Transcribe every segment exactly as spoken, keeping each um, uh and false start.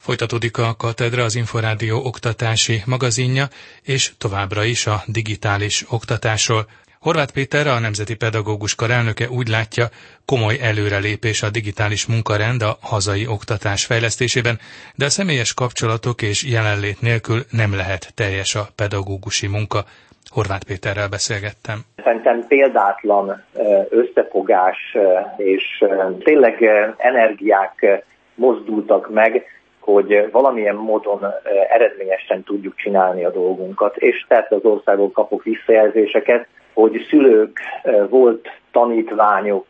Folytatódik a Katedra, az Inforádió oktatási magazinja, és továbbra is a digitális oktatásról. Horváth Péter, a Nemzeti Pedagógus Kar elnöke úgy látja, komoly előrelépés a digitális munkarend a hazai oktatás fejlesztésében, de a személyes kapcsolatok és jelenlét nélkül nem lehet teljes a pedagógusi munka. Horváth Péterrel beszélgettem. Szerintem példátlan összefogás és tényleg energiák mozdultak meg, hogy valamilyen módon eredményesen tudjuk csinálni a dolgunkat. És tehát az országból kapok visszajelzéseket, hogy szülők, volt tanítványok,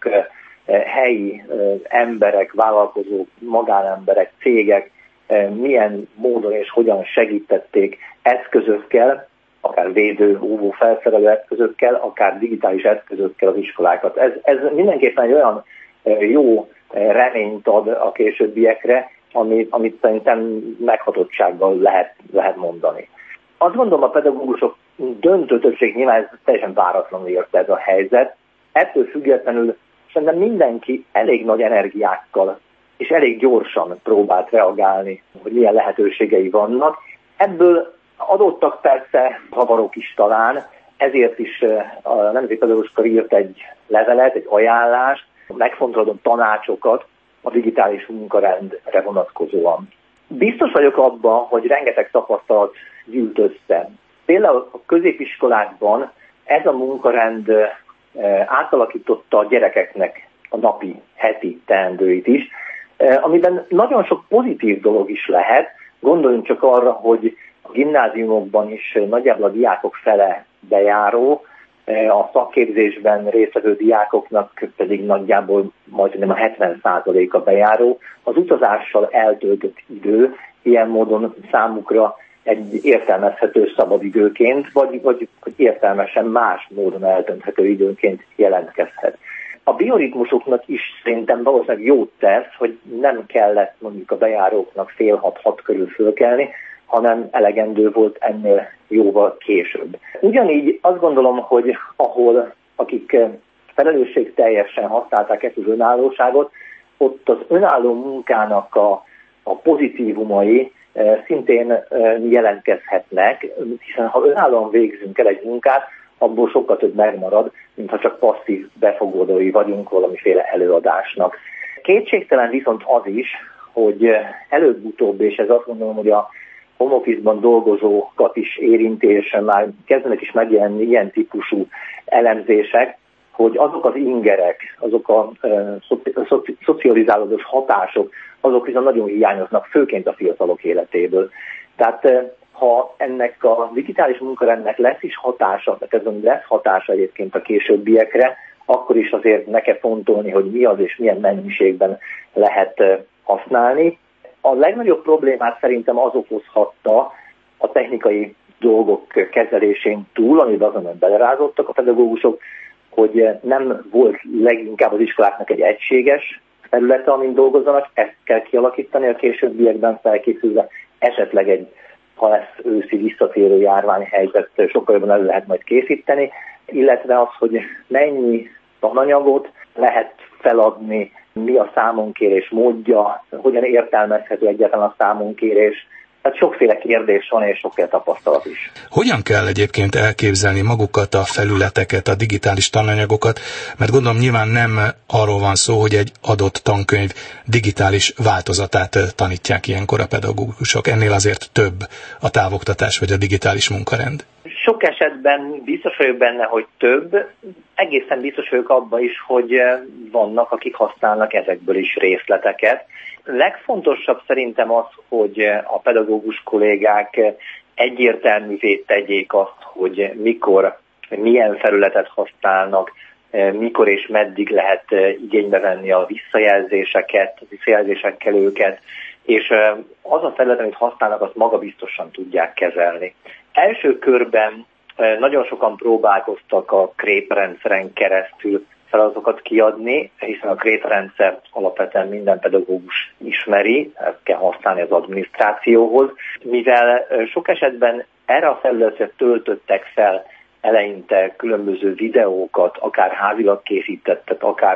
helyi emberek, vállalkozók, magánemberek, cégek milyen módon és hogyan segítették eszközökkel, akár védő, óvó, felszerelő eszközökkel, akár digitális eszközökkel az iskolákat. Ez, ez mindenképpen egy olyan jó reményt ad a későbbiekre, amit, amit szerintem meghatottsággal lehet, lehet mondani. Azt gondolom, a pedagógusok döntő többség nyilván ez teljesen váratlanul érte ez a helyzet. Ettől függetlenül szerintem mindenki elég nagy energiákkal és elég gyorsan próbált reagálni, hogy milyen lehetőségei vannak. Ebből adottak persze zavarok is talán, ezért is a Nemzeti Pedagógus Kar írt egy levelet, egy ajánlást, megfontoló tanácsokat a digitális munkarendre vonatkozóan. Biztos vagyok abban, hogy rengeteg tapasztalat gyűlt össze. Például a középiskolákban ez a munkarend átalakította a gyerekeknek a napi, heti teendőit is, amiben nagyon sok pozitív dolog is lehet. Gondoljunk csak arra, hogy a gimnáziumokban is nagyjából a diákok fele bejáró, a szakképzésben résztvevő diákoknak pedig nagyjából majdnem a hetven százaléka bejáró. Az utazással eltöltött idő ilyen módon számukra egy értelmezhető szabadidőként, vagy, vagy, vagy értelmesen más módon eltölthető időként jelentkezhet. A bioritmusoknak is szerintem valószínűleg jót tesz, hogy nem kellett mondjuk a bejáróknak fél hat-hat körül fölkelni, hanem elegendő volt ennél jóval később. Ugyanígy azt gondolom, hogy ahol akik felelősségteljesen használták ezt az önállóságot, ott az önálló munkának a, a pozitívumai szintén jelentkezhetnek, hiszen ha önállóan végzünk el egy munkát, abból sokkal több megmarad, mint ha csak passzív befogódói vagyunk valamiféle előadásnak. Kétségtelen viszont az is, hogy előbb-utóbb, és ez azt gondolom, hogy a home office-ban dolgozókat is érinti, és már kezdenek is megjelenni ilyen típusú elemzések, hogy azok az ingerek, azok a e, szoci, szocializálódós hatások, azok viszont nagyon hiányoznak, főként a fiatalok életéből. Tehát e, ha ennek a digitális munkarendnek lesz is hatása, tehát ez lesz hatása egyébként a későbbiekre, akkor is azért ne kell fontolni, hogy mi az és milyen mennyiségben lehet e, használni. A legnagyobb problémát szerintem az okozhatta a technikai dolgok kezelésén túl, amiben azonban belerázottak a pedagógusok, hogy nem volt leginkább az iskoláknak egy egységes területe, amin dolgozzanak, ezt kell kialakítani a későbbiekben felkészülve, esetleg egy, ha lesz őszi visszatérő járványhelyzet, sokkal jobban elő lehet majd készíteni, illetve az, hogy mennyi tananyagot lehet feladni, mi a számonkérés módja, hogyan értelmezhető egyáltalán a számonkérés. Tehát sokféle kérdés van, és sokféle tapasztalat is. Hogyan kell egyébként elképzelni magukat a felületeket, a digitális tananyagokat? Mert gondolom nyilván nem arról van szó, hogy egy adott tankönyv digitális változatát tanítják ilyenkor a pedagógusok. Ennél azért több a távoktatás vagy a digitális munkarend. Sok esetben biztos vagyok benne, hogy több. Egészen biztos vagyok abban is, hogy vannak, akik használnak ezekből is részleteket. Legfontosabb szerintem az, hogy a pedagógus kollégák egyértelművé tegyék azt, hogy mikor, milyen felületet használnak, mikor és meddig lehet igénybe venni a visszajelzéseket, a visszajelzésekkel őket, és az a felület, amit használnak, azt magabiztosan tudják kezelni. Első körben nagyon sokan próbálkoztak a kréprendszeren keresztül feladatokat kiadni, hiszen a kréprendszert alapvetően minden pedagógus ismeri, ezt kell használni az adminisztrációhoz, mivel sok esetben erre a felületre töltöttek fel eleinte különböző videókat, akár házilag készítettet, akár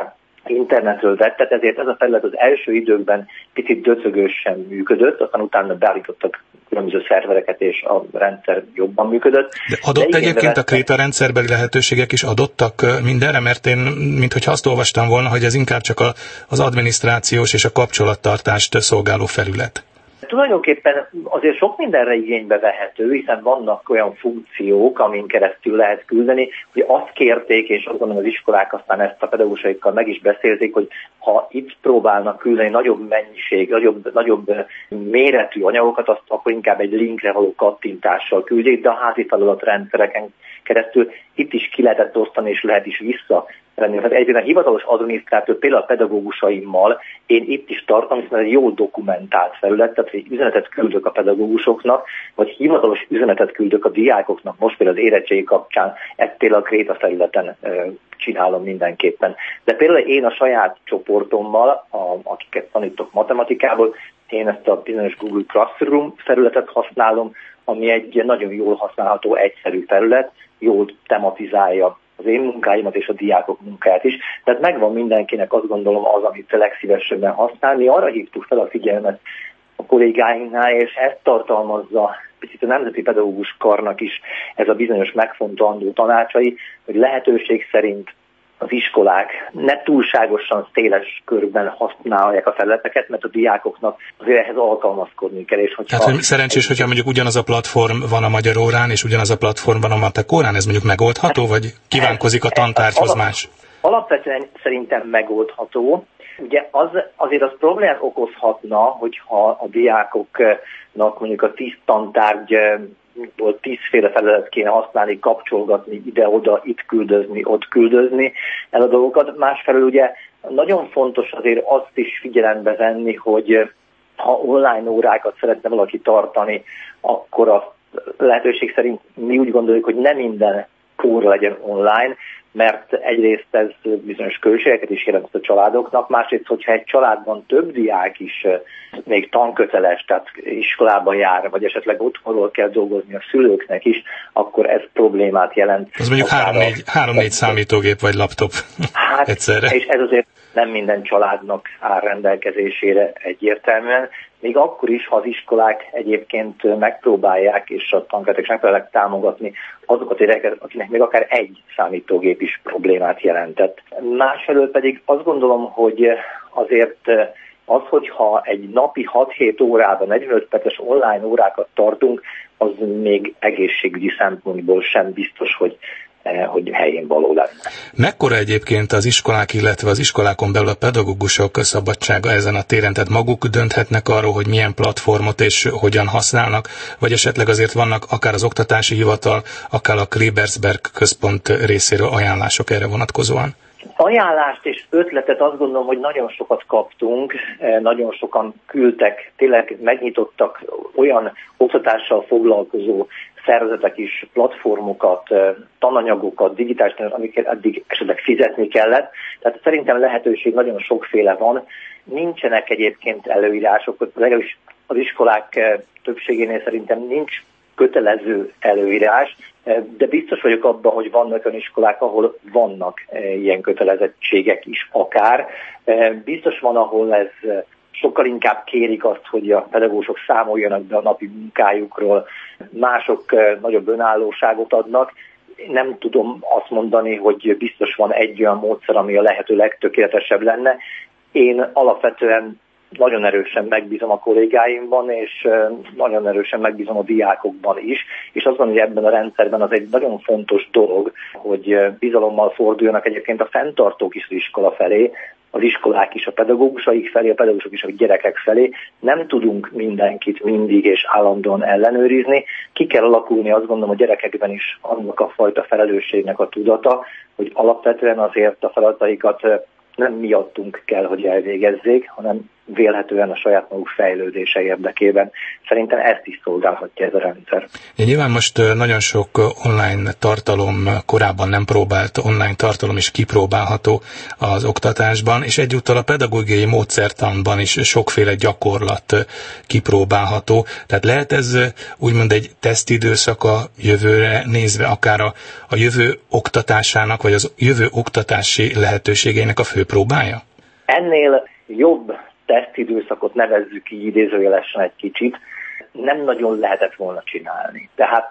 internetről vett, tehát ezért ez a felület az első időkben picit döcögősen működött, aztán utána beállítottak különböző szervereket, és a rendszer jobban működött. De adott De egyébként a Kréta rendszerbeli lehetőségek is adottak mindenre, mert én, minthogyha azt olvastam volna, hogy ez inkább csak a, az adminisztrációs és a kapcsolattartást szolgáló felület. Tulajdonképpen azért sok mindenre igénybe vehető, hiszen vannak olyan funkciók, amin keresztül lehet küldeni, hogy azt kérték, és azt gondolom az iskolák aztán ezt a pedagógusaikkal meg is beszélték, hogy ha itt próbálnak küldeni nagyobb mennyiség, nagyobb, nagyobb méretű anyagokat, azt akkor inkább egy linkre való kattintással küldjék, de a házi feladatrendszereken keresztül itt is ki lehetett osztani, és lehet is vissza. Tehát egyébként a hivatalos adminisztrátor, például a pedagógusaimmal én itt is tartom, hiszen ez egy jó dokumentált felület, tehát hogy üzenetet küldök a pedagógusoknak, vagy hivatalos üzenetet küldök a diákoknak, most például az érettségi kapcsán, ezt például a Kréta felületen e, csinálom mindenképpen. De például én a saját csoportommal, a, akiket tanítok matematikából, én ezt a bizonyos Google Classroom felületet használom, ami egy nagyon jól használható, egyszerű felület, jól tematizálja az én munkáimat és a diákok munkáját is. Tehát megvan mindenkinek, azt gondolom, az, amit legszívesebben használ. Mi arra hívtuk fel a figyelmet a kollégáinknál, és ezt tartalmazza picit a Nemzeti Pedagógus Karnak is ez a bizonyos megfontolandó tanácsai, hogy lehetőség szerint az iskolák ne túlságosan széles körben használják a felületeket, mert a diákoknak azért ehhez alkalmazkodni kell. És hogyha hát, hogy szerencsés, hogyha mondjuk ugyanaz a platform van a magyar órán, és ugyanaz a platform van a matek órán, ez mondjuk megoldható, vagy kívánkozik a tantárgyhoz más? Alapvetően szerintem megoldható. Ugye az, azért az problémát okozhatna, hogyha a diákoknak mondjuk a tíz tantárgy tízféle felületet kéne használni, kapcsolgatni, ide-oda, itt küldözni, ott küldözni el a dolgokat. Másfelől ugye nagyon fontos azért azt is figyelembe venni, hogy ha online órákat szeretne valaki tartani, akkor a lehetőség szerint mi úgy gondoljuk, hogy nem minden óra legyen online, mert egyrészt ez bizonyos költségeket is jelent a családoknak, másrészt, hogyha egy családban több diák is még tanköteles, tehát iskolában jár, vagy esetleg otthonról kell dolgozni a szülőknek is, akkor ez problémát jelent. Az mondjuk három-négy számítógép vagy laptop hát, egyszerre. És ez azért nem minden családnak áll rendelkezésére egyértelműen, még akkor is, ha az iskolák egyébként megpróbálják, és a tankötetek is megpróbálják támogatni azokat, akinek még akár egy számítógép is problémát jelentett. Másfelől pedig azt gondolom, hogy azért az, hogyha egy napi hat-hét órában negyvenöt perces online órákat tartunk, az még egészségügyi szempontból sem biztos, hogy hogy helyén való lenne. Mekkora egyébként az iskolák, illetve az iskolákon belül a pedagógusok szabadsága ezen a téren? Tehát maguk dönthetnek arról, hogy milyen platformot és hogyan használnak, vagy esetleg azért vannak akár az oktatási hivatal, akár a Klebersberg központ részéről ajánlások erre vonatkozóan? Ajánlást és ötletet azt gondolom, hogy nagyon sokat kaptunk, nagyon sokan küldtek, tényleg megnyitottak olyan oktatással foglalkozó szervezetek is, platformokat, tananyagokat, digitális tananyagokat, amiket eddig esetleg fizetni kellett. Tehát szerintem lehetőség nagyon sokféle van. Nincsenek egyébként előírások, legalábbis az iskolák többségénél szerintem nincs kötelező előírás, de biztos vagyok abban, hogy vannak olyan iskolák, ahol vannak ilyen kötelezettségek is akár. Biztos van, ahol ez sokkal inkább kérik azt, hogy a pedagógusok számoljanak be a napi munkájukról, mások nagyobb önállóságot adnak. Nem tudom azt mondani, hogy biztos van egy olyan módszer, ami a lehető legtökéletesebb lenne. Én alapvetően nagyon erősen megbízom a kollégáimban, és nagyon erősen megbízom a diákokban is, és azt mondom, hogy ebben a rendszerben az egy nagyon fontos dolog, hogy bizalommal forduljanak egyébként a fenntartók is az iskola felé, az iskolák is a pedagógusaik felé, a pedagógusok is a gyerekek felé. Nem tudunk mindenkit mindig és állandóan ellenőrizni. Ki kell alakulni, azt gondolom, a gyerekekben is annak a fajta felelősségnek a tudata, hogy alapvetően azért a feladataikat nem miattunk kell, hogy elvégezzék, hanem vélhetően a saját maguk fejlődése érdekében. Szerintem ezt is szolgálhatja ez a rendszer. Ja, nyilván most nagyon sok online tartalom, korábban nem próbált online tartalom is kipróbálható az oktatásban, és egyúttal a pedagógiai módszertanban is sokféle gyakorlat kipróbálható. Tehát lehet ez úgymond egy tesztidőszak a jövőre nézve, akár a, a jövő oktatásának, vagy az jövő oktatási lehetőségeinek a főpróbája? Ennél jobb tesztidőszakot nevezzük így idézőjelesen egy kicsit, nem nagyon lehetett volna csinálni. Tehát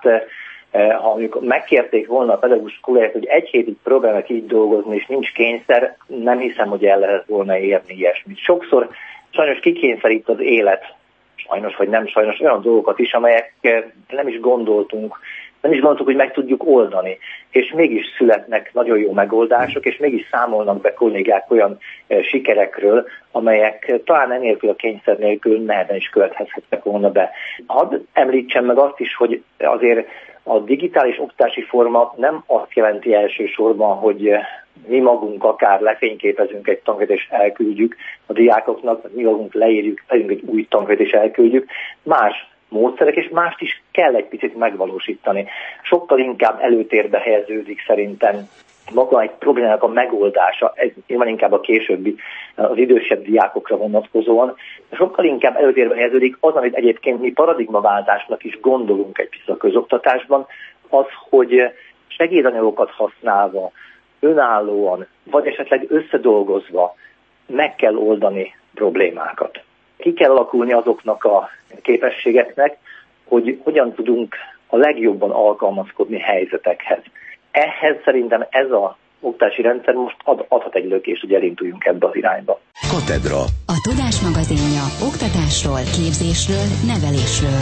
ha mondjuk megkérték volna a pedagógus kollégákat, hogy egy hétig próbálnak így dolgozni, és nincs kényszer, nem hiszem, hogy el lehet volna érni ilyesmit. Sokszor sajnos kikényszerít az élet, sajnos vagy nem sajnos, olyan dolgokat is, amelyek nem is gondoltunk, nem is gondoltuk, hogy meg tudjuk oldani. És mégis születnek nagyon jó megoldások, és mégis számolnak be kollégák olyan e, sikerekről, amelyek talán enélkül a kényszer nélkül nehezen is követhettek volna be. Hadd említsem meg azt is, hogy azért a digitális oktatási forma nem azt jelenti elsősorban, hogy mi magunk akár lefényképezünk egy tankönyvet és elküldjük a diákoknak, vagy mi magunk leírjuk, leírjuk egy új tankönyvet és elküldjük. Más módszerek, és mást is kell egy picit megvalósítani. Sokkal inkább előtérbe helyeződik szerintem maga egy problémának a megoldása, ez nyilván inkább a későbbi, az idősebb diákokra vonatkozóan, sokkal inkább előtérbe helyeződik az, amit egyébként mi paradigmaváltásnak is gondolunk egy picit a közoktatásban, az, hogy segédanyagokat használva, önállóan, vagy esetleg összedolgozva meg kell oldani problémákat. Ki kell alakulni azoknak a képességeknek, hogy hogyan tudunk a legjobban alkalmazkodni helyzetekhez. Ehhez szerintem ez a oktatási rendszer most ad, adhat egy lökést, hogy elinduljunk ebbe az irányba. Katedra. A Tudás magazinja oktatásról, képzésről, nevelésről.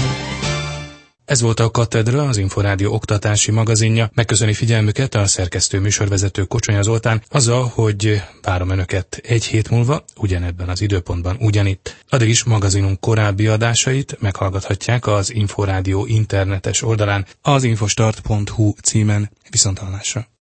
Ez volt a Katedra, az Inforádió oktatási magazinja. Megköszöni figyelmüket a szerkesztő műsorvezető Kocsonya Zoltán azzal, hogy várom önöket egy hét múlva, ugyanebben az időpontban ugyanitt. Addig is magazinunk korábbi adásait meghallgathatják az Inforádió internetes oldalán, az infostart pont hu címen. Viszonthallásra.